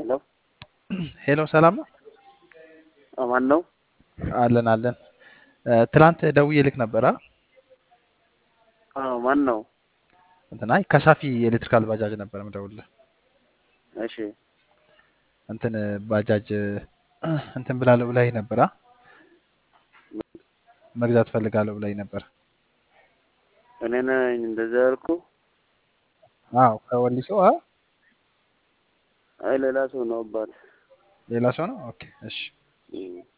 ሄሎ ሄሎ ሰላም ነው ማን ነው? አለን አለን። ትላንት ደውዬ ልክ ነበር ማን ነው? እንትን አይ ከሳፊ ኤሌክትሪካል ባጃጅ ነበር የምደውልልህ። እሺ እንትን ባጃጅ እንትን ብላለሁ ብላኝ ነበር መግዛት ፈልጋለሁ ብላኝ ነበር። እኔ ነኝ እንደዛ ያልኩ? አዎ ከወሊሶ አይ ሌላ ሰው ነው አባት። ሌላ ሰው ነው። ኦኬ እሺ